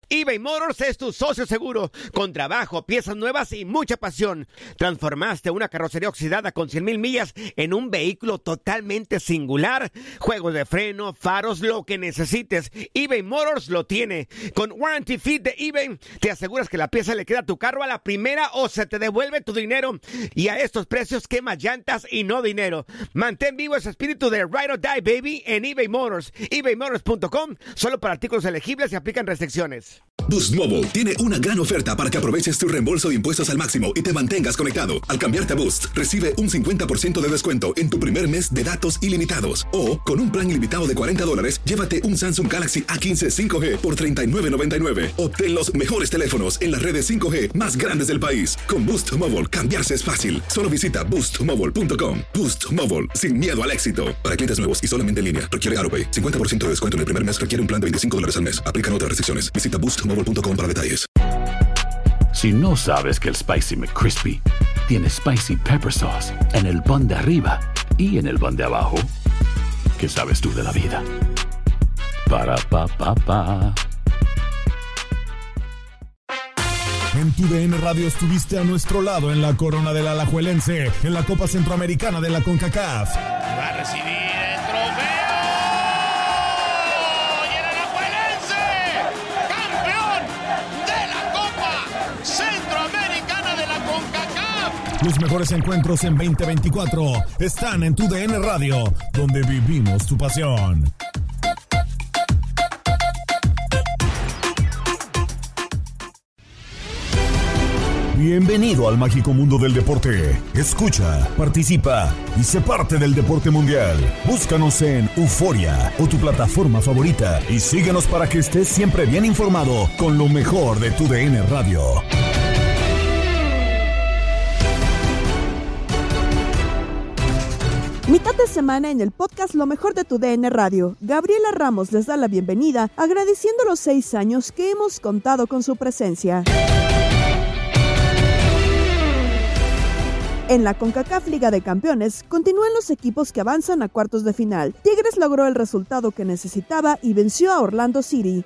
eBay Motors es tu socio seguro. Con trabajo, piezas nuevas y mucha pasión. Transformaste una carrocería oxidada con 100,000 millas en un vehículo totalmente singular. Juegos de freno, faros, lo que necesites, eBay Motors lo tiene. Con Warranty Fit de eBay, te aseguras que la pieza le queda a tu carro a la primera o se te devuelve tu dinero. Y a estos precios, quema llantas y no dinero. Mantén vivo ese espíritu de Ride or Die, baby, en eBay Motors. ebaymotors.com, solo para artículos elegibles y aplican restricciones. Boost Mobile tiene una gran oferta para que aproveches tu reembolso de impuestos al máximo y te mantengas conectado. Al cambiarte a Boost, recibe un 50% de descuento en tu primer mes de datos ilimitados. O, con un plan ilimitado de $40, llévate un Samsung Galaxy A15 5G por $39.99. Obtén los mejores teléfonos en las redes 5G más grandes del país. Con Boost Mobile, cambiarse es fácil. Solo visita boostmobile.com. Boost Mobile, sin miedo al éxito. Para clientes nuevos y solamente en línea, requiere AutoPay. 50% de descuento en el primer mes requiere un plan de $25 al mes. Aplican otras restricciones. Visita boostmobile.com para detalles. Si no sabes que el Spicy McCrispy tiene Spicy Pepper Sauce en el pan de arriba y en el pan de abajo, ¿qué sabes tú de la vida? Para, pa, pa, pa. En tu DN Radio estuviste a nuestro lado en la corona del Alajuelense, en la Copa Centroamericana de la CONCACAF. Va a recibir el trofeo. Y el Alajuelense, campeón de la Copa Centroamericana de la CONCACAF. Los mejores encuentros en 2024 están en tu DN Radio, donde vivimos tu pasión. Bienvenido al mágico mundo del deporte. Escucha, participa y sé parte del deporte mundial. Búscanos en Euforia o tu plataforma favorita y síguenos para que estés siempre bien informado con lo mejor de tu DN Radio. Mitad de semana en el podcast Lo Mejor de tu DN Radio. Gabriela Ramos les da la bienvenida, agradeciendo los 6 años que hemos contado con su presencia. En la CONCACAF Liga de Campeones, continúan los equipos que avanzan a cuartos de final. Tigres logró el resultado que necesitaba y venció a Orlando City.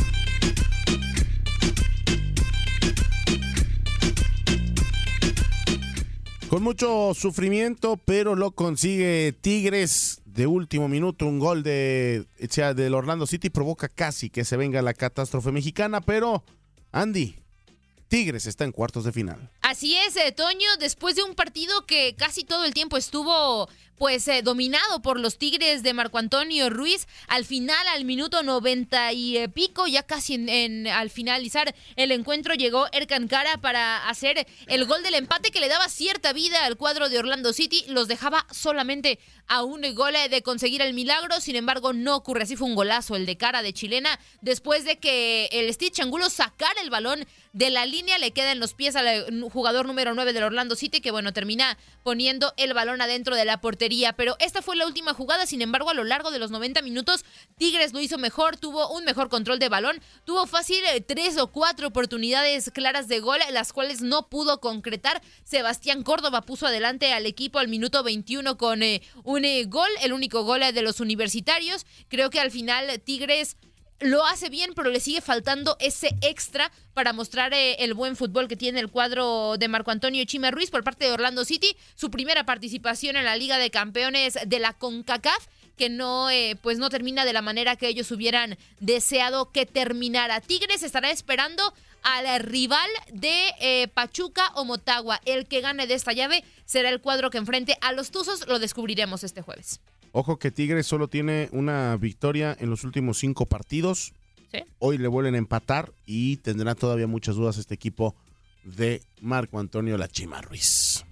Con mucho sufrimiento, pero lo consigue Tigres de último minuto. Un gol del Orlando City provoca casi que se venga la catástrofe mexicana, pero Andy, Tigres está en cuartos de final. Así es, Toño, después de un partido que casi todo el tiempo estuvo dominado por los Tigres de Marco Antonio Ruiz, al final, al minuto 90 y pico, ya casi al finalizar el encuentro, llegó Erkan Kara para hacer el gol del empate que le daba cierta vida al cuadro de Orlando City, los dejaba solamente a un gol de conseguir el milagro. Sin embargo, no ocurre así. Fue un golazo el de Kara, de chilena, después de que el Stitch Angulo sacara el balón de la línea, le queda en los pies al jugador número 9 del Orlando City, que termina poniendo el balón adentro de la portería. Pero esta fue la última jugada. Sin embargo, a lo largo de los 90 minutos, Tigres lo hizo mejor, tuvo un mejor control de balón, tuvo fácil 3 o 4 oportunidades claras de gol, las cuales no pudo concretar. Sebastián Córdoba puso adelante al equipo al minuto 21 con un gol, el único gol de los universitarios. Creo que al final Tigres lo hace bien, pero le sigue faltando ese extra para mostrar el buen fútbol que tiene el cuadro de Marco Antonio Chima Ruiz por parte de Orlando City. Su primera participación en la Liga de Campeones de la CONCACAF, que no termina de la manera que ellos hubieran deseado que terminara. Tigres estará esperando al rival de Pachuca o Motagua. El que gane de esta llave será el cuadro que enfrente a los Tuzos. Lo descubriremos este jueves. Ojo que Tigres solo tiene una victoria en los últimos 5 partidos. ¿Sí? Hoy le vuelven a empatar y tendrá todavía muchas dudas este equipo de Marco Antonio La Chima Ruiz.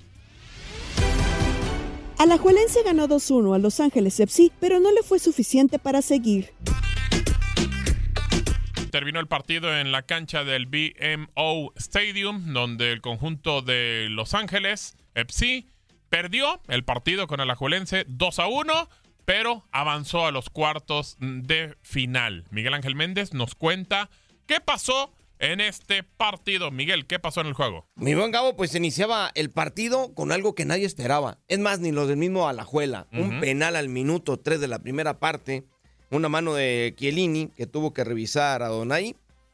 Alajuelense ganó 2-1 a Los Ángeles FC, pero no le fue suficiente para seguir. Terminó el partido en la cancha del BMO Stadium, donde el conjunto de Los Ángeles FC perdió el partido con Alajuelense 2-1, pero avanzó a los cuartos de final. Miguel Ángel Méndez nos cuenta qué pasó en este partido. Miguel, ¿qué pasó en el juego? Mi buen Gabo, pues iniciaba el partido con algo que nadie esperaba. Es más, ni los del mismo Alajuela. Un penal al minuto 3 de la primera parte. Una mano de Chiellini que tuvo que revisar a Donay.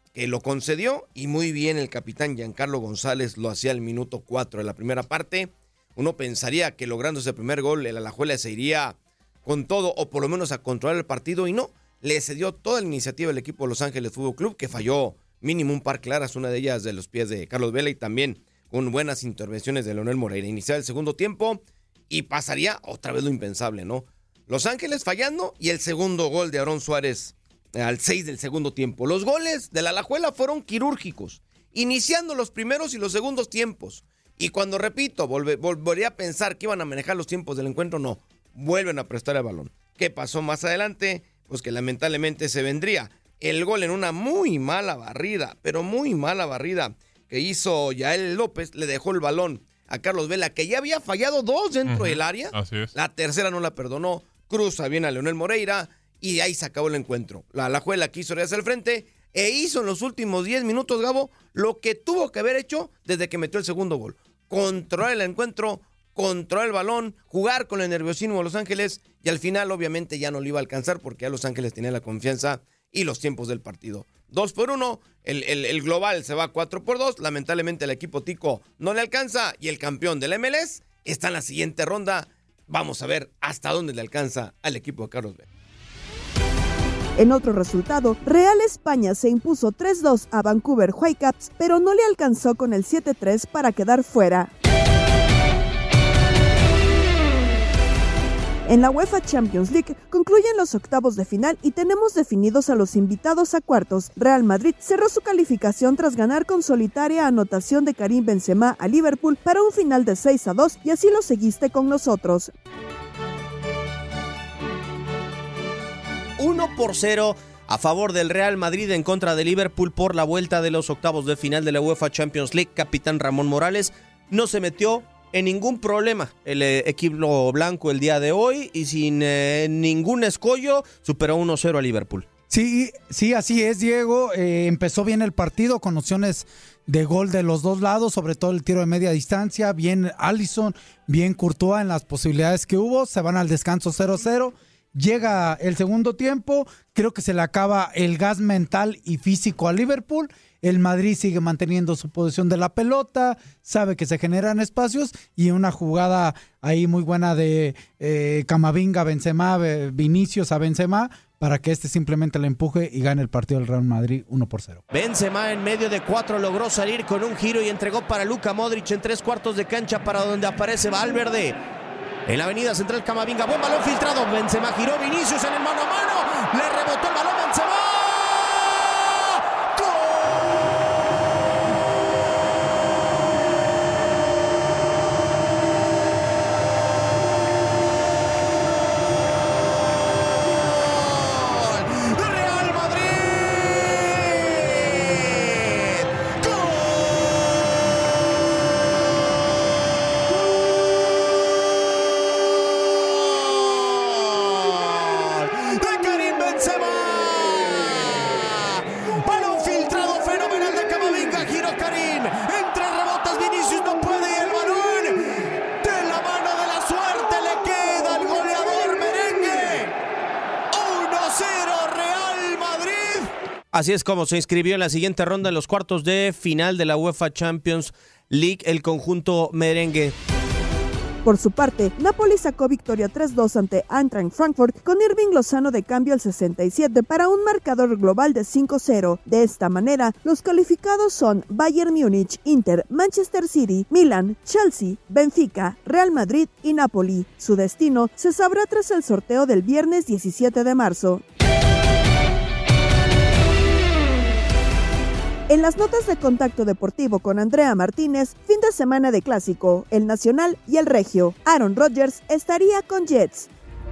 que lo concedió, y muy bien el capitán Giancarlo González lo hacía al minuto 4 de la primera parte. Uno pensaría que logrando ese primer gol, el Alajuela se iría con todo, o por lo menos a controlar el partido, y no, le cedió toda la iniciativa al equipo de Los Ángeles Fútbol Club, que falló mínimo un par claras, una de ellas de los pies de Carlos Vela, y también con buenas intervenciones de Leonel Moreira. Iniciaba el segundo tiempo y pasaría otra vez lo impensable, ¿no? Los Ángeles fallando y el segundo gol de Aarón Suárez al 6 del segundo tiempo. Los goles de la Alajuela fueron quirúrgicos, iniciando los primeros y los segundos tiempos. Y cuando, repito, volvería a pensar que iban a manejar los tiempos del encuentro, no, vuelven a prestar el balón. ¿Qué pasó más adelante? Pues que lamentablemente se vendría el gol en una muy mala barrida, pero muy mala barrida que hizo Yael López. Le dejó el balón a Carlos Vela, que ya había fallado 2 dentro del área. Así es. La tercera no la perdonó, cruza bien a Leonel Moreira y de ahí se acabó el encuentro. La Alajuela quiso ir hacia el frente e hizo en los últimos 10 minutos, Gabo, lo que tuvo que haber hecho desde que metió el segundo gol. Controlar el encuentro, controlar el balón, jugar con el nerviosismo de Los Ángeles, y al final obviamente ya no lo iba a alcanzar porque ya Los Ángeles tenía la confianza y los tiempos del partido. 2-1, el global se va 4-2, lamentablemente el equipo tico no le alcanza y el campeón del MLS está en la siguiente ronda. Vamos a ver hasta dónde le alcanza al equipo de Carlos Vela. En otro resultado, Real España se impuso 3-2 a Vancouver Whitecaps, pero no le alcanzó con el 7-3 para quedar fuera. En la UEFA Champions League concluyen los octavos de final y tenemos definidos a los invitados a cuartos. Real Madrid cerró su calificación tras ganar con solitaria anotación de Karim Benzema a Liverpool para un final de 6-2, y así lo seguiste con nosotros. 1-0 a favor del Real Madrid en contra de Liverpool por la vuelta de los octavos de final de la UEFA Champions League. Capitán Ramón Morales no se metió en ningún problema el equipo blanco el día de hoy y sin ningún escollo superó 1-0 a Liverpool. Sí, así es, Diego. Empezó bien el partido con opciones de gol de los dos lados, sobre todo el tiro de media distancia. Bien Alisson, bien Courtois en las posibilidades que hubo. Se van al descanso 0-0. Llega el segundo tiempo, creo que se le acaba el gas mental y físico a Liverpool. El Madrid sigue manteniendo su posición de la pelota, sabe que se generan espacios y una jugada ahí muy buena de Camavinga, Benzema, Vinicius a Benzema para que simplemente le empuje y gane el partido del Real Madrid 1-0. Benzema en medio de 4 logró salir con un giro y entregó para Luka Modric en 3/4 de cancha para donde aparece Valverde. En la avenida central Camavinga, buen balón filtrado, Benzema giró, Vinicius en el mano a mano, le rebotó el balón Benzema. Así es como se inscribió en la siguiente ronda en los cuartos de final de la UEFA Champions League el conjunto merengue. Por su parte, Napoli sacó victoria 3-2 ante Eintracht Frankfurt con Irving Lozano de cambio al 67 para un marcador global de 5-0. De esta manera, los calificados son Bayern Múnich, Inter, Manchester City, Milan, Chelsea, Benfica, Real Madrid y Napoli. Su destino se sabrá tras el sorteo del viernes 17 de marzo. En las notas de Contacto Deportivo con Andrea Martínez, fin de semana de clásico, el Nacional y el Regio. Aaron Rodgers estaría con Jets.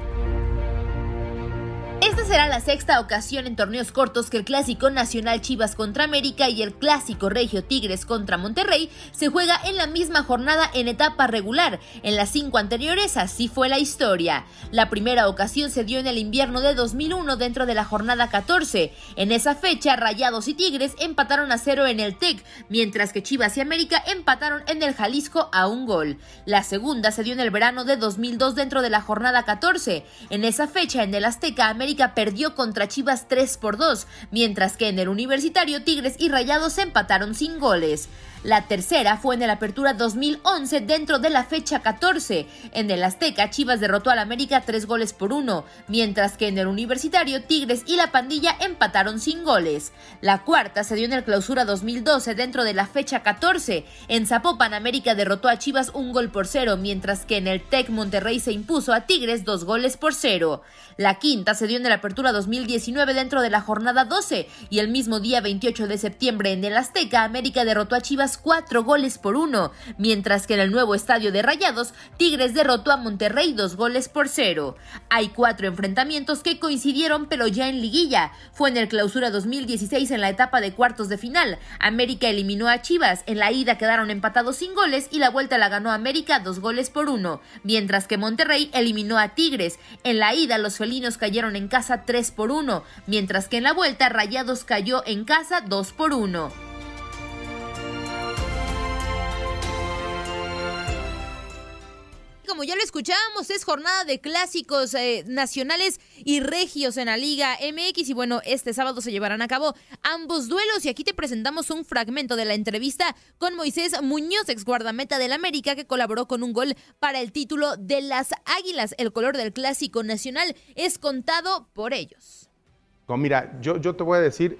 Esta será la sexta ocasión en torneos cortos que el Clásico Nacional Chivas contra América y el Clásico Regio Tigres contra Monterrey se juega en la misma jornada en etapa regular. En las 5 anteriores así fue la historia. La primera ocasión se dio en el invierno de 2001 dentro de la jornada 14. En esa fecha, Rayados y Tigres empataron a 0 en el TEC, mientras que Chivas y América empataron en el Jalisco a 1 gol. La segunda se dio en el verano de 2002 dentro de la jornada 14. En esa fecha, en el Azteca, América América perdió contra Chivas 3-2, mientras que en el Universitario Tigres y Rayados empataron sin goles. La tercera fue en el Apertura 2011 dentro de la fecha 14. En el Azteca, Chivas derrotó al América 3-1, mientras que en el Universitario, Tigres y la Pandilla empataron sin goles. La cuarta se dio en el Clausura 2012 dentro de la fecha 14. En Zapopan, América derrotó a Chivas 1-0, mientras que en el TEC Monterrey se impuso a Tigres 2-0. La quinta se dio en el Apertura 2019 dentro de la jornada 12 y el mismo día 28 de septiembre en el Azteca, América derrotó a Chivas 4-1, mientras que en el nuevo estadio de Rayados, Tigres derrotó a Monterrey 2-0. Hay 4 enfrentamientos que coincidieron pero ya en liguilla. Fue en el Clausura 2016 en la etapa de cuartos de final. América eliminó a Chivas, en la ida quedaron empatados sin goles y la vuelta la ganó América 2-1, mientras que Monterrey eliminó a Tigres. En la ida los felinos cayeron en casa 3-1, mientras que en la vuelta Rayados cayó en casa 2-1. Como ya lo escuchábamos, es jornada de clásicos nacionales y regios en la Liga MX y bueno, este sábado se llevarán a cabo ambos duelos y aquí te presentamos un fragmento de la entrevista con Moisés Muñoz, ex guardameta del América, que colaboró con un gol para el título de las Águilas. El color del clásico nacional es contado por ellos. Mira, yo te voy a decir,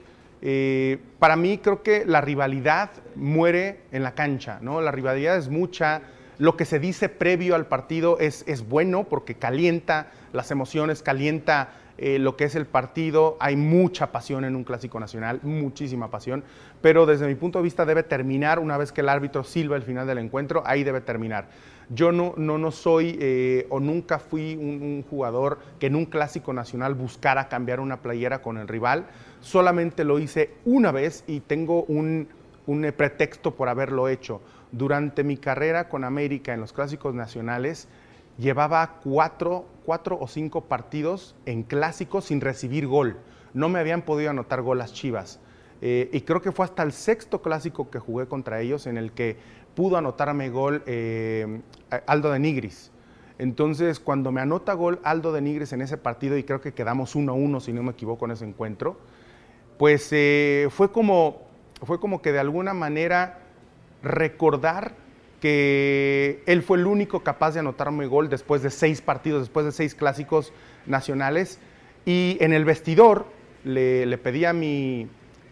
para mí creo que la rivalidad muere en la cancha, ¿no? La rivalidad es mucha. Lo que se dice previo al partido es bueno porque calienta las emociones, calienta lo que es el partido. Hay mucha pasión en un clásico nacional, muchísima pasión, pero desde mi punto de vista debe terminar una vez que el árbitro silba el final del encuentro, ahí debe terminar. Yo no soy o nunca fui un jugador que en un clásico nacional buscara cambiar una playera con el rival, solamente lo hice una vez y tengo un pretexto por haberlo hecho. Durante mi carrera con América en los clásicos nacionales, llevaba 4 o 5 partidos en clásicos sin recibir gol. No me habían podido anotar gol las Chivas. Y creo que fue hasta el 6º clásico que jugué contra ellos en el que pudo anotarme gol Aldo de Nigris. Entonces, cuando me anota gol Aldo de Nigris en ese partido, y creo que quedamos 1-1, si no me equivoco, en ese encuentro, pues fue como que de alguna manera recordar que él fue el único capaz de anotarme gol después de 6 partidos, después de 6 clásicos nacionales. Y en el vestidor le pedí a mi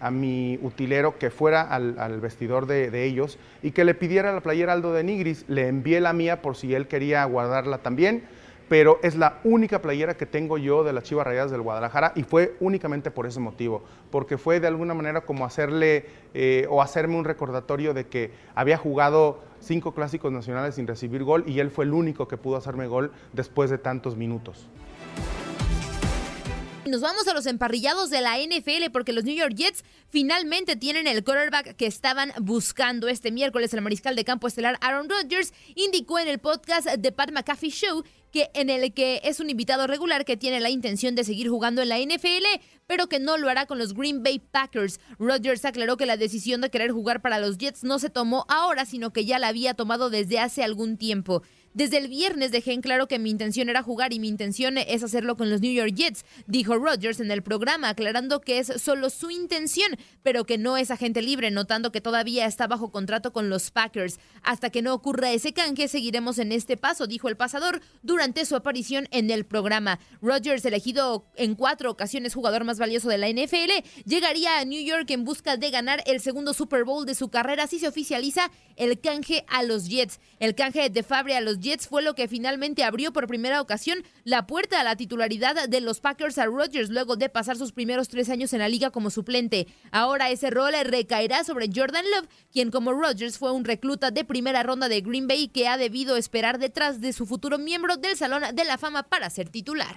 utilero que fuera al vestidor de ellos y que le pidiera la playera Aldo de Nigris. Le envié la mía por si él quería guardarla también, pero es la única playera que tengo yo de las Chivas Rayadas del Guadalajara y fue únicamente por ese motivo, porque fue de alguna manera como hacerle o hacerme un recordatorio de que había jugado 5 clásicos nacionales sin recibir gol y él fue el único que pudo hacerme gol después de tantos minutos. Nos vamos a los emparrillados de la NFL porque los New York Jets finalmente tienen el quarterback que estaban buscando. Este miércoles el mariscal de campo estelar Aaron Rodgers indicó en el podcast de Pat McAfee Show en el que es un invitado regular que tiene la intención de seguir jugando en la NFL, pero que no lo hará con los Green Bay Packers. Rodgers aclaró que la decisión de querer jugar para los Jets no se tomó ahora, sino que ya la había tomado desde hace algún tiempo. Desde el viernes dejé en claro que mi intención era jugar y mi intención es hacerlo con los New York Jets, dijo Rodgers en el programa, aclarando que es solo su intención, pero que no es agente libre, notando que todavía está bajo contrato con los Packers. Hasta que no ocurra ese canje, seguiremos en este paso, dijo el pasador durante su aparición en el programa. Rodgers, elegido en 4 ocasiones jugador más valioso de la NFL, llegaría a New York en busca de ganar el segundo Super Bowl de su carrera si se oficializa el canje a los Jets. El canje de Favre a los Jets fue lo que finalmente abrió por primera ocasión la puerta a la titularidad de los Packers a Rodgers luego de pasar sus primeros 3 años en la liga como suplente. Ahora ese rol recaerá sobre Jordan Love, quien como Rodgers fue un recluta de primera ronda de Green Bay que ha debido esperar detrás de su futuro miembro del Salón de la Fama para ser titular.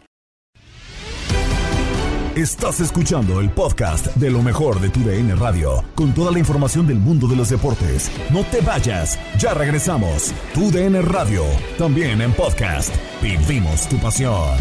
Estás escuchando el podcast de lo mejor de TUDN Radio, con toda la información del mundo de los deportes. No te vayas, ya regresamos. TUDN Radio, también en podcast. Vivimos tu pasión.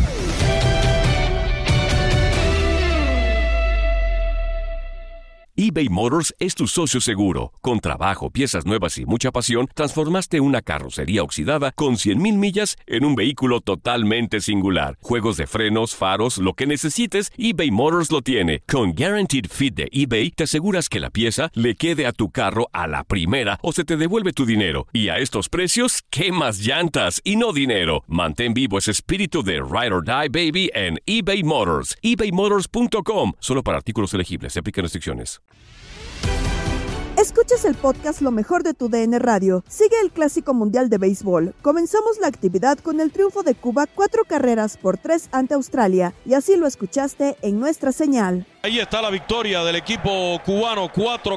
eBay Motors es tu socio seguro. Con trabajo, piezas nuevas y mucha pasión, transformaste una carrocería oxidada con 100,000 millas en un vehículo totalmente singular. Juegos de frenos, faros, lo que necesites, eBay Motors lo tiene. Con Guaranteed Fit de eBay, te aseguras que la pieza le quede a tu carro a la primera o se te devuelve tu dinero. Y a estos precios, ¿qué más llantas y no dinero? Mantén vivo ese espíritu de Ride or Die, baby, en eBay Motors. ebaymotors.com. Solo para artículos elegibles. Se aplican restricciones. Escuchas el podcast Lo Mejor de tu DN Radio. Sigue el Clásico Mundial de Béisbol. Comenzamos la actividad con el triunfo de Cuba 4-3 ante Australia. Y así lo escuchaste en nuestra señal. Ahí está la victoria del equipo cubano,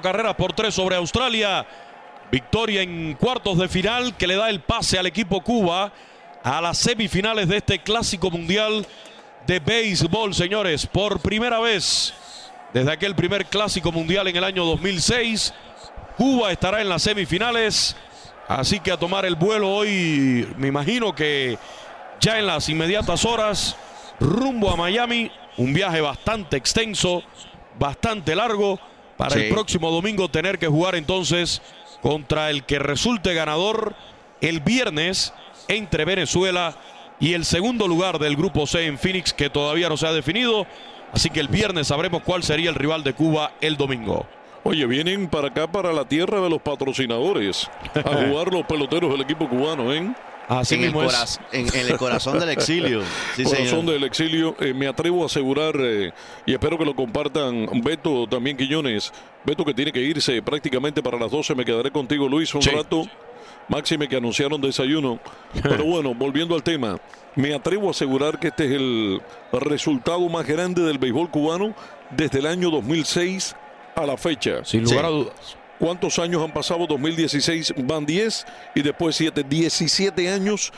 4-3 sobre Australia. Victoria en cuartos de final que le da el pase al equipo Cuba a las semifinales de este Clásico Mundial de Béisbol, señores. Por primera vez desde aquel primer Clásico Mundial en el año 2006, Cuba estará en las semifinales. Así que a tomar el vuelo hoy, me imagino que ya en las inmediatas horas, rumbo a Miami. Un viaje bastante extenso, bastante largo, para el próximo domingo tener que jugar entonces contra el que resulte ganador el viernes entre Venezuela y el segundo lugar del Grupo C en Phoenix, que todavía no se ha definido. Así que el viernes sabremos cuál sería el rival de Cuba el domingo. Oye, vienen para acá, para la tierra de los patrocinadores, a jugar los peloteros del equipo cubano, ¿eh? Así en mismo en el corazón del exilio. Sí, corazón señor. del exilio. Me atrevo a asegurar, y espero que lo compartan, Beto, también Quiñones. Beto, que tiene que irse prácticamente para las 12. Me quedaré contigo, Luis, un rato. Máxime que anunciaron desayuno. Pero bueno, volviendo al tema, me atrevo a asegurar que este es el resultado más grande del béisbol cubano desde el año 2006 a la fecha. Sin lugar a dudas. ¿Cuántos años han pasado? 2016 van 10 y después 7, 17 años.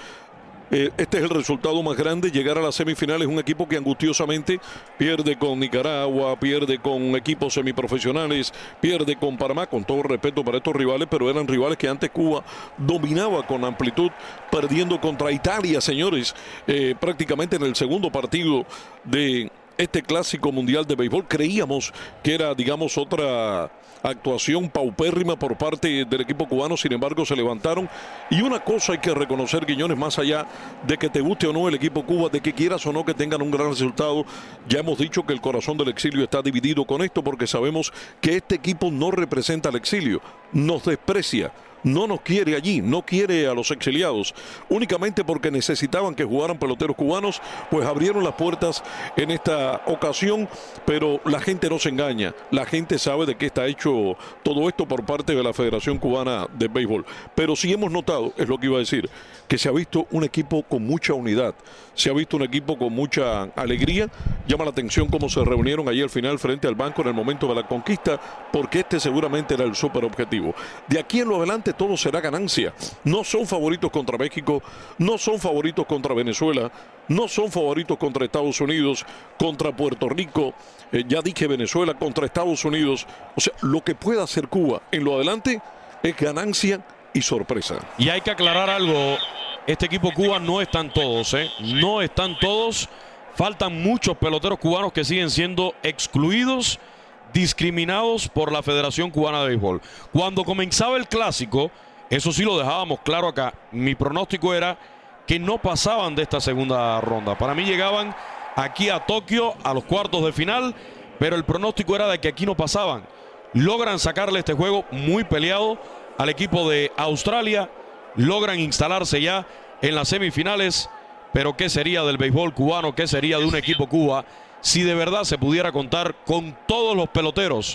Este es el resultado más grande, llegar a las semifinales. Un equipo que angustiosamente pierde con Nicaragua, pierde con equipos semiprofesionales, pierde con Panamá, con todo respeto para estos rivales, pero eran rivales que antes Cuba dominaba con amplitud, perdiendo contra Italia, señores, prácticamente en el segundo partido de este Clásico Mundial de Béisbol. Creíamos que era, digamos, otra actuación paupérrima por parte del equipo cubano. Sin embargo, se levantaron. Y una cosa hay que reconocer, Quiñones, más allá de que te guste o no el equipo Cuba, de que quieras o no que tengan un gran resultado, ya hemos dicho que el corazón del exilio está dividido con esto, porque sabemos que este equipo no representa al exilio, nos desprecia, no nos quiere allí, no quiere a los exiliados. Únicamente porque necesitaban que jugaran peloteros cubanos, pues abrieron las puertas en esta ocasión. Pero la gente no se engaña, la gente sabe de qué está hecho todo esto por parte de la Federación Cubana de Béisbol. Pero sí hemos notado, es lo que iba a decir, que se ha visto un equipo con mucha unidad, se ha visto un equipo con mucha alegría. Llama la atención cómo se reunieron allí al final frente al banco en el momento de la conquista, porque este seguramente era el súper objetivo. De aquí en lo adelante todo será ganancia. No son favoritos contra México, no son favoritos contra Venezuela, no son favoritos contra Estados Unidos, contra Puerto Rico, ya dije Venezuela, contra Estados Unidos. O sea, lo que pueda hacer Cuba en lo adelante es ganancia y sorpresa. Y hay que aclarar algo, este equipo Cuba no están todos, no están todos. Faltan muchos peloteros cubanos que siguen siendo excluidos, discriminados por la Federación Cubana de Béisbol. Cuando comenzaba el Clásico, eso sí lo dejábamos claro acá, mi pronóstico era que no pasaban de esta segunda ronda. Para mí llegaban aquí a Tokio a los cuartos de final, pero el pronóstico era de que aquí no pasaban. Logran sacarle este juego muy peleado al equipo de Australia, logran instalarse ya en las semifinales. Pero ¿qué sería del béisbol cubano? ¿Qué sería de un equipo Cuba si de verdad se pudiera contar con todos los peloteros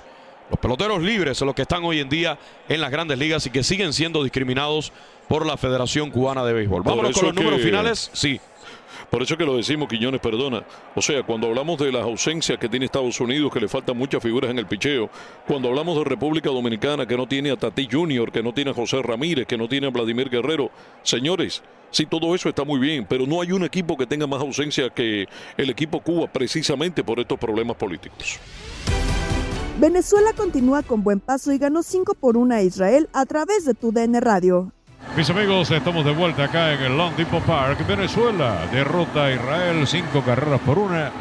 libres, los que están hoy en día en las grandes ligas y que siguen siendo discriminados por la Federación Cubana de Béisbol? Vámonos con los números finales. Sí. Por eso que lo decimos, Quiñones, perdona. O sea, cuando hablamos de las ausencias que tiene Estados Unidos, que le faltan muchas figuras en el picheo, cuando hablamos de República Dominicana, que no tiene a Tati Jr., que no tiene a José Ramírez, que no tiene a Vladimir Guerrero, señores, sí, todo eso está muy bien, pero no hay un equipo que tenga más ausencia que el equipo Cuba, precisamente por estos problemas políticos. Venezuela continúa con buen paso y ganó 5-1 a Israel a través de tu DN Radio. Mis amigos, estamos de vuelta acá en el Long Depot Park. Venezuela derrota a Israel 5-1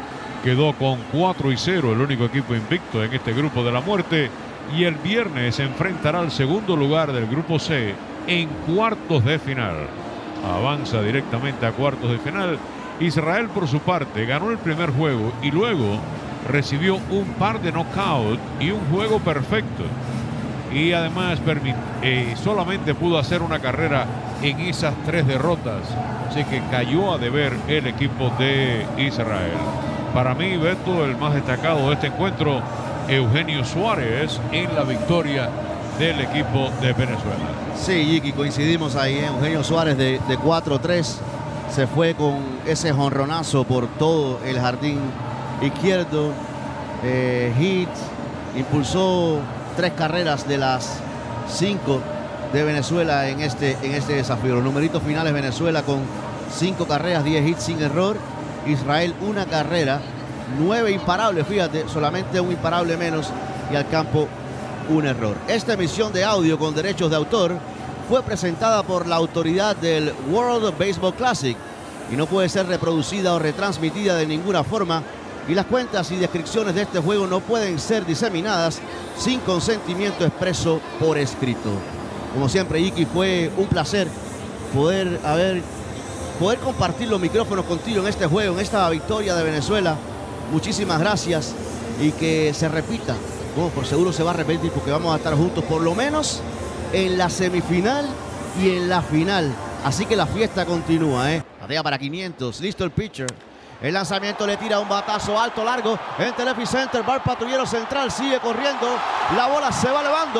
quedó con 4-0, el único equipo invicto en este grupo de la muerte. Y el viernes se enfrentará al segundo lugar del grupo C en cuartos de final. Avanza directamente a cuartos de final. Israel, por su parte, ganó el primer juego y luego recibió un par de knockout y un juego perfecto. Y además solamente pudo hacer una carrera en esas 3 derrotas. Así que cayó a deber el equipo de Israel. Para mí, Beto, el más destacado de este encuentro, Eugenio Suárez, en la victoria del equipo de Venezuela. Sí, Yiki, coincidimos ahí. Eugenio Suárez de 4-3 se fue con ese jonronazo por todo el jardín izquierdo. Hit, impulsó 3 carreras de las 5 de Venezuela en este desafío. Los numeritos finales: Venezuela con 5 carreras, 10 hits sin error. Israel 1 carrera, 9 imparables, fíjate, solamente un imparable menos, y al campo 1 error. Esta emisión de audio con derechos de autor fue presentada por la autoridad del World Baseball Classic y no puede ser reproducida o retransmitida de ninguna forma, y las cuentas y descripciones de este juego no pueden ser diseminadas sin consentimiento expreso por escrito. Como siempre, Iki, fue un placer poder compartir los micrófonos contigo en este juego, en esta victoria de Venezuela. Muchísimas gracias, y que se repita. Bueno, por seguro se va a repetir, porque vamos a estar juntos por lo menos en la semifinal y en la final. Así que la fiesta continúa, Batea para 500, listo el pitcher. El lanzamiento, le tira un batazo alto, largo, en Telefi Center. Va el patrullero central, sigue corriendo. La bola se va elevando.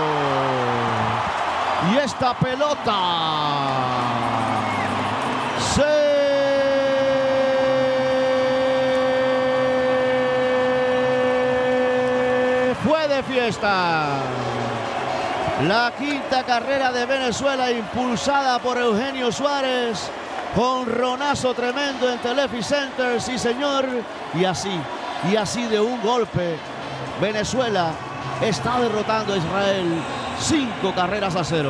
Y esta pelota fue de fiesta. La 5ª carrera de Venezuela, impulsada por Eugenio Suárez. Jonronazo tremendo en Telefi Center, sí señor. Y así de un golpe, Venezuela está derrotando a Israel 5 carreras a 0.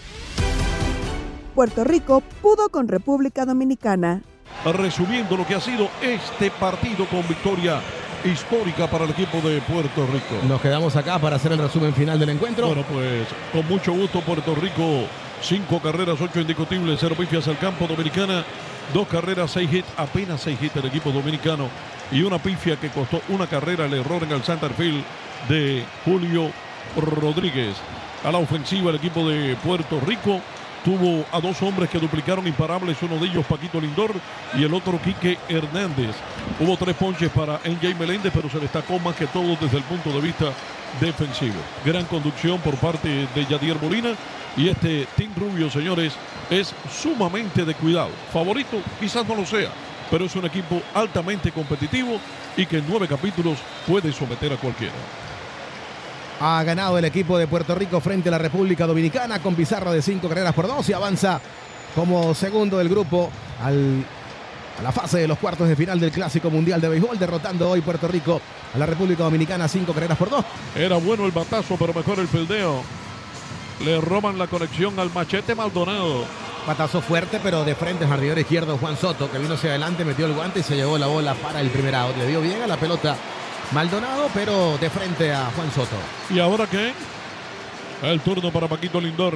Puerto Rico pudo con República Dominicana. Resumiendo lo que ha sido este partido, con victoria histórica para el equipo de Puerto Rico. Nos quedamos acá para hacer el resumen final del encuentro. Bueno, pues con mucho gusto. Puerto Rico, 5 carreras, 8 indiscutibles, 0 pifias al campo. Dominicana, 2 carreras, 6 hits, apenas 6 hits el equipo dominicano, y una pifia que costó una carrera, el error en el center field de Julio Rodríguez. A la ofensiva, el equipo de Puerto Rico tuvo a 2 hombres que duplicaron imparables, uno de ellos Paquito Lindor y el otro Quique Hernández. Hubo 3 ponches para NJ Meléndez, pero se destacó más que todo desde el punto de vista defensivo. Gran conducción por parte de Yadier Molina, y este Team Rubio, señores, es sumamente de cuidado. Favorito quizás no lo sea, pero es un equipo altamente competitivo y que en 9 capítulos puede someter a cualquiera. Ha ganado el equipo de Puerto Rico frente a la República Dominicana con pizarra de 5 carreras por 2 y avanza como segundo del grupo a la fase de los cuartos de final del Clásico Mundial de Béisbol, derrotando hoy Puerto Rico a la República Dominicana 5 carreras por 2. Era bueno el batazo, pero mejor el fildeo. Le roban la conexión al machete Maldonado. Batazo fuerte, pero de frente al jardinero izquierdo Juan Soto, que vino hacia adelante, metió el guante y se llevó la bola para el primer out. Le dio bien a la pelota Maldonado, pero de frente a Juan Soto. ¿Y ahora qué? El turno para Paquito Lindor.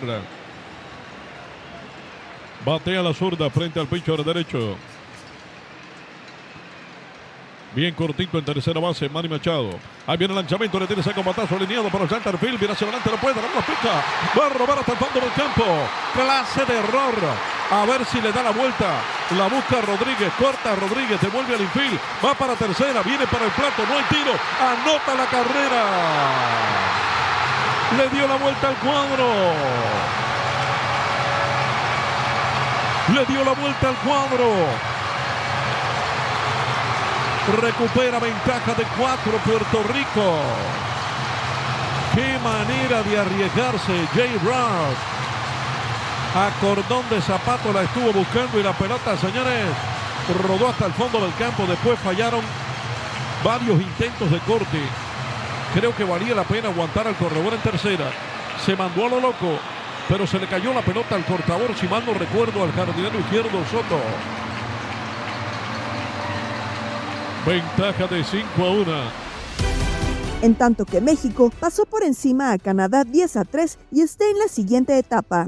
Batea la zurda frente al pitcher derecho. Bien cortito en tercera base, Manny Machado. Ahí viene el lanzamiento, le tiene saco batazo alineado para el center field. Viene hacia adelante, no puede, no pica. Va a robar hasta el fondo del campo. Clase de error. A ver si le da la vuelta. La busca Rodríguez, corta Rodríguez, devuelve al infield. Va para tercera, viene para el plato, no hay tiro. Anota la carrera. Le dio la vuelta al cuadro. Le dio la vuelta al cuadro. Recupera ventaja de 4 Puerto Rico. Qué manera de arriesgarse Jay Ross. A cordón de zapato la estuvo buscando, y la pelota, señores, rodó hasta el fondo del campo. Después fallaron varios intentos de corte. Creo que valía la pena aguantar al corredor en tercera. Se mandó a lo loco, pero se le cayó la pelota al cortador, si mal no recuerdo, al jardinero izquierdo Soto. Ventaja de 5-1. En tanto que México pasó por encima a Canadá 10-3 y está en la siguiente etapa.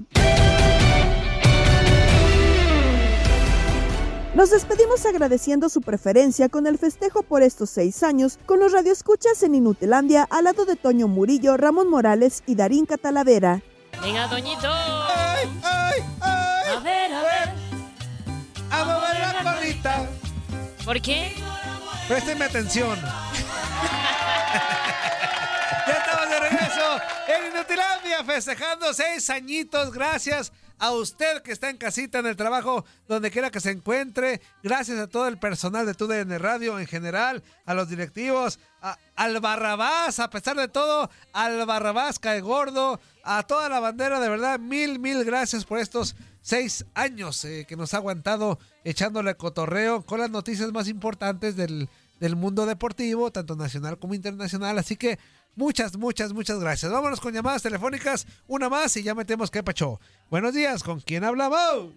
Nos despedimos agradeciendo su preferencia con el festejo por estos 6 años con los radioescuchas en Inutilandia al lado de Toño Murillo, Ramón Morales y Darín Catalavera. Venga, Toñito. ¡Ay, ay, ay! A ver, a ver. ¡A mover la colita! ¿Por qué? Préstenme atención. Ya estamos de regreso en Inutilandia festejando 6 añitos. Gracias a usted que está en casita, en el trabajo, donde quiera que se encuentre. Gracias a todo el personal de TUDN Radio en general, a los directivos, al Barrabás, a pesar de todo, al Barrabás cae gordo, a toda la bandera, de verdad, mil gracias por estos 6 años que nos ha aguantado echándole cotorreo con las noticias más importantes del mundo deportivo, tanto nacional como internacional. Así que muchas gracias. Vámonos con llamadas telefónicas, una más y ya metemos que pacho. Buenos días, ¿con quién hablamos?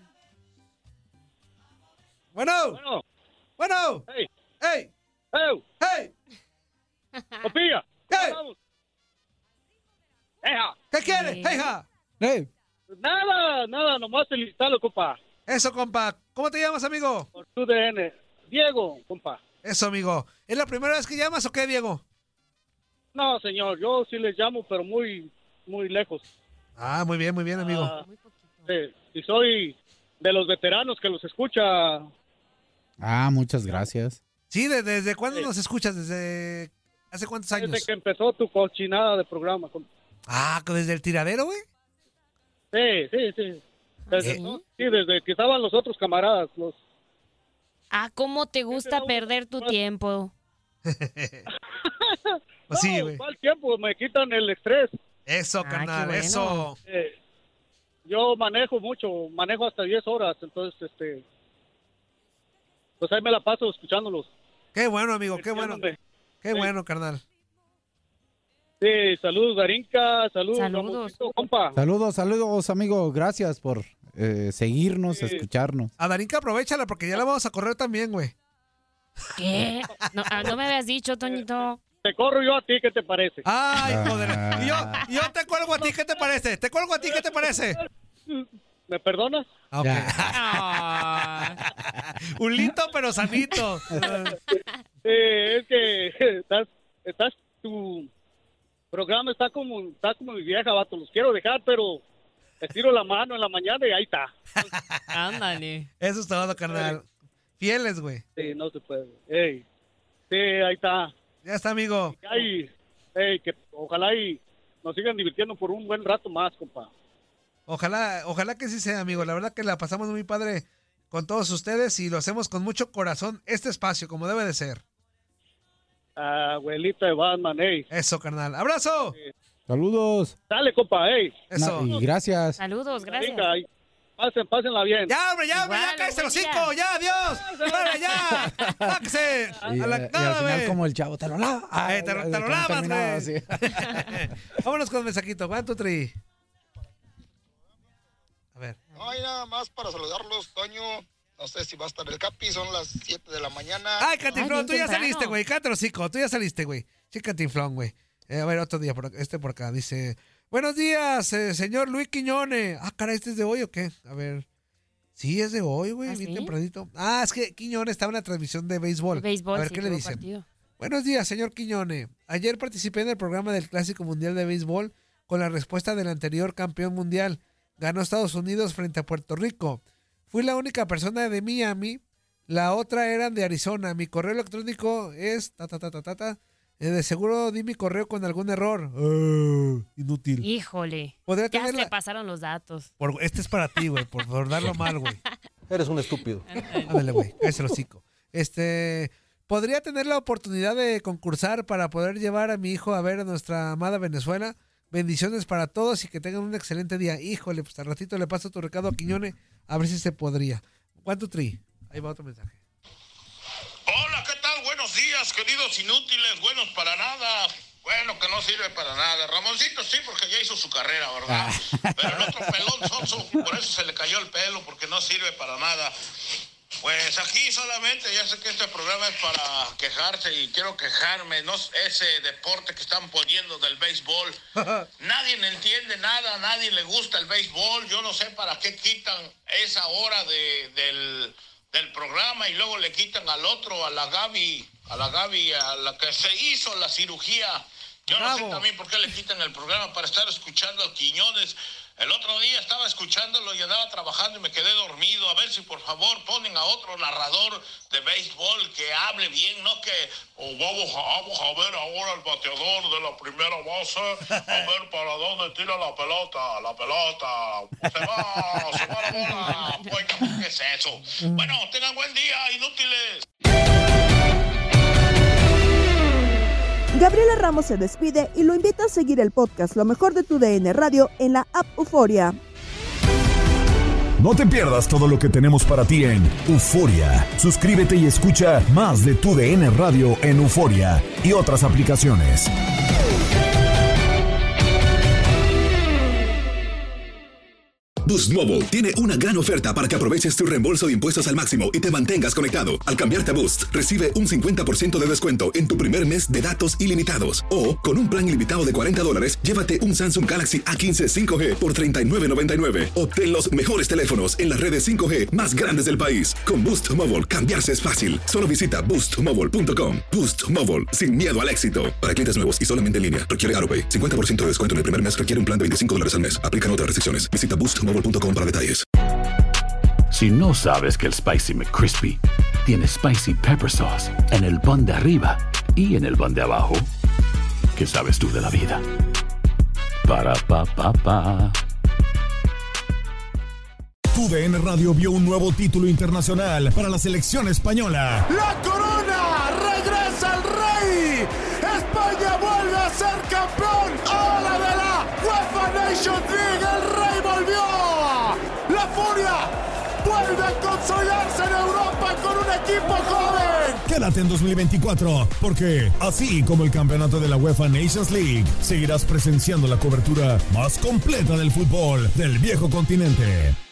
Bueno. Hey. Hey. Hey. Hey. Copilla. Hey. Eja. ¿Qué quiere? Eja. Hey. Nada, nomás felicitarlo, compa. Eso, compa. ¿Cómo te llamas, amigo? Por TUDN. Diego, compa. Eso, amigo. ¿Es la primera vez que llamas o qué, Diego? No, señor, yo sí les llamo, pero muy lejos. Ah, muy bien, amigo. Sí, y soy de los veteranos que los escucha. Ah, muchas gracias. Sí, ¿desde cuándo nos escuchas? ¿Desde hace cuántos años? Desde que empezó tu cochinada de programa. Ah, ¿desde el tiradero, güey? Sí. Desde que estaban los otros camaradas. Ah, ¿cómo te gusta perder tu tiempo? Pues sí, güey. ¿Cuál tiempo? Me quitan el estrés. Eso, carnal, bueno. eso. Yo manejo hasta 10 horas, entonces, pues ahí me la paso escuchándolos. Qué bueno, amigo, qué bueno. Qué bueno, carnal. Sí, saludos, Darinka, saludos. Ramoncito, compa. Saludos, amigo. Gracias por seguirnos, escucharnos. A Darinka, aprovechala porque ya la vamos a correr también, güey. ¿Qué? No me habías dicho, Toñito. Te corro yo a ti, ¿qué te parece? Ay, joder. Y yo te cuelgo a ti, ¿qué te parece? ¿Te cuelgo a ti, qué te parece? ¿Me perdonas? Ok. Un lito, pero sanito. Es que tu programa está como mi vieja, vato. Los quiero dejar, pero te tiro la mano en la mañana y ahí está. Ándale. Eso es todo, carnal. Fieles, güey. Sí, no se puede. Ey. Sí, ahí está. Ya está, amigo. Que ojalá y nos sigan divirtiendo por un buen rato más, compa. Ojalá que sí sea, amigo. La verdad que la pasamos muy padre con todos ustedes y lo hacemos con mucho corazón este espacio, como debe de ser. Abuelita de Batman, ey. Eso, carnal. ¡Abrazo! Saludos. Dale, compa, ey. Eso. Y gracias. Saludos, gracias. Venga, pásenla bien. Ya, hombre, cállese los 5, ya, adiós. ¡Órale, ya! ¡Sáquese! Y al final como el chavo, te lo lavas. Te lo lavas, güey. Vámonos con el mensajito. 1, 2, 3. A ver. No, hay nada más para saludarlos, Toño. No sé si va a estar el Capi, son las 7 de la mañana. Ay, Cantinflón, tú ya saliste, güey. Cállate los 5, tú ya saliste, güey. Sí, Cantinflón, güey. A ver, otro día, por acá, dice... Buenos días, señor Luis Quiñones. Ah, caray, ¿este es de hoy o qué? A ver. Sí, es de hoy, güey, bien tempranito. Ah, es que Quiñones estaba en la transmisión de béisbol. A ver, ¿qué le dicen? Partido. Buenos días, señor Quiñones. Ayer participé en el programa del Clásico Mundial de Béisbol con la respuesta del anterior campeón mundial. Ganó Estados Unidos frente a Puerto Rico. Fui la única persona de Miami. La otra eran de Arizona. Mi correo electrónico es... De seguro di mi correo con algún error. Inútil. Híjole. Ya se pasaron los datos. Este es para ti, güey, por darlo mal, güey. Eres un estúpido. Ándale, güey, cállese el hocico. ¿Podría tener la oportunidad de concursar para poder llevar a mi hijo a ver a nuestra amada Venezuela? Bendiciones para todos y que tengan un excelente día. Híjole, pues al ratito le paso tu recado a Quiñones a ver si se podría. ¿Cuánto tri? Ahí va otro mensaje. Hola, ¿qué tal? Buenos días, queridos inútiles, buenos para nada. Bueno, que no sirve para nada. Ramoncito sí, porque ya hizo su carrera, ¿verdad? Pero el otro pelón sonso, por eso se le cayó el pelo, porque no sirve para nada. Pues aquí solamente, ya sé que este programa es para quejarse y quiero quejarme, no ese deporte que están poniendo del béisbol. Nadie entiende nada, nadie le gusta el béisbol. Yo no sé para qué quitan esa hora del programa y luego le quitan al otro, a la Gaby, a la que se hizo la cirugía. Yo no sé también por qué le quitan el programa para estar escuchando al Quiñones. El otro día estaba escuchándolo y andaba trabajando y me quedé dormido. A ver si por favor ponen a otro narrador de béisbol que hable bien, no que vamos a ver ahora el bateador de la primera base, a ver para dónde tira la pelota. Se va la bola. Bueno, ¿qué es eso? Bueno, tengan buen día, inútiles. Gabriela Ramos se despide y lo invita a seguir el podcast Lo Mejor de Tu DN Radio en la app Euforia. No te pierdas todo lo que tenemos para ti en Euforia. Suscríbete y escucha más de Tu DN Radio en Euforia y otras aplicaciones. Boost Mobile tiene una gran oferta para que aproveches tu reembolso de impuestos al máximo y te mantengas conectado. Al cambiarte a Boost, recibe un 50% de descuento en tu primer mes de datos ilimitados. O, con un plan ilimitado de $40, llévate un Samsung Galaxy A15 5G por $39.99. Obtén los mejores teléfonos en las redes 5G más grandes del país. Con Boost Mobile, cambiarse es fácil. Solo visita boostmobile.com. Boost Mobile, sin miedo al éxito. Para clientes nuevos y solamente en línea, requiere AutoPay. 50% de descuento en el primer mes, requiere un plan de $25 al mes. Aplican otras restricciones. Visita boostmobile.com para detalles. Si no sabes que el Spicy McCrispy tiene Spicy Pepper Sauce en el pan de arriba y en el pan de abajo, ¿qué sabes tú de la vida? Para, pa, pa, pa. Tu DN Radio vio un nuevo título internacional para la selección española. ¡La corona! ¡Regresa el rey! ¡España vuelve a ser campeón! ¡Ahora de la UEFA Nations League! ¡El rey volvió! ¡La furia vuelve a consolidarse en Europa con un equipo joven! Quédate en 2024, porque así como el campeonato de la UEFA Nations League, seguirás presenciando la cobertura más completa del fútbol del viejo continente.